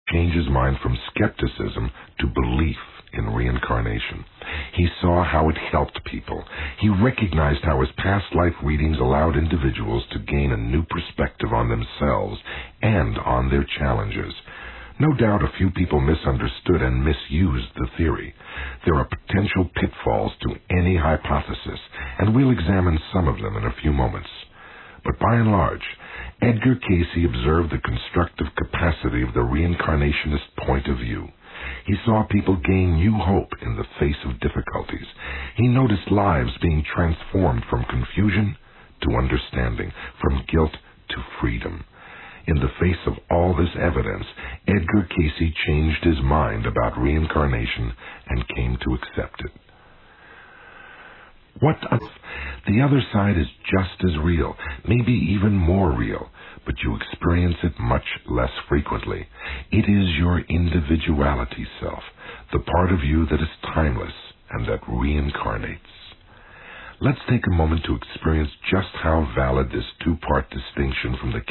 change his mind from skepticism to belief in reincarnation. He saw how it helped people. He recognized how his past life readings allowed individuals to gain a new perspective on themselves and on their challenges. No doubt a few people misunderstood and misused the theory. There are potential pitfalls to any hypothesis, and we'll examine some of them in a few moments. But by and large, Edgar Cayce observed the constructive capacity of the reincarnationist point of view. He saw people gain new hope in the face of difficulties. He noticed lives being transformed from confusion to understanding, from guilt to freedom. In the face of all this evidence, Edgar Cayce changed his mind about reincarnation and came to accept it. What if the other side is just as real, maybe even more real, but you experience it much less frequently? It is your individuality self, the part of you that is timeless and that reincarnates. Let's take a moment to experience just how valid this two-part distinction from the